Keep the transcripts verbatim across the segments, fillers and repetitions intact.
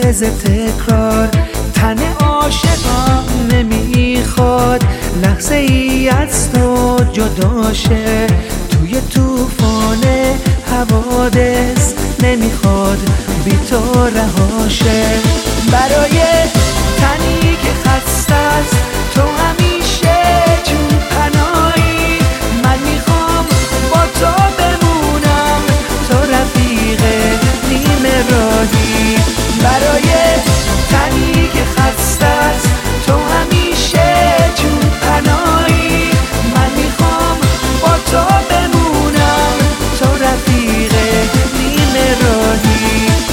عوض تکرار تن عاشقم نمیخواد لحظه ای از تو جدا شه، توی طوفان حوادث نمیخواد بی تو رها شه. برای تنی که خسته است تو همیشه جون پناهی، من میخوام با تو بمونم، تو رفیق نیمه راهی. برای تنی که خسته است تو همیشه جون پناهی، من میخوام با تو بمونم، تو رفیق نیمه راهی.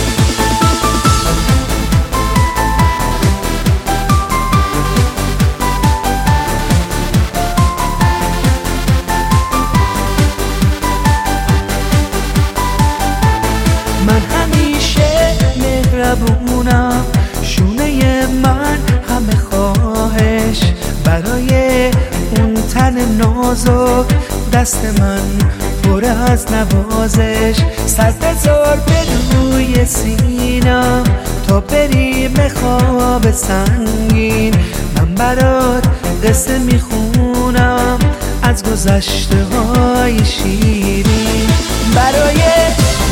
من همیشه مهربونم، شونه من همه خواهش، برای اون تن نازک دست من پر از نوازش. سر بذار به روی سینم تا بریم خواب سنگین، من برات قصه میخونم از گذشته های شیرین. برای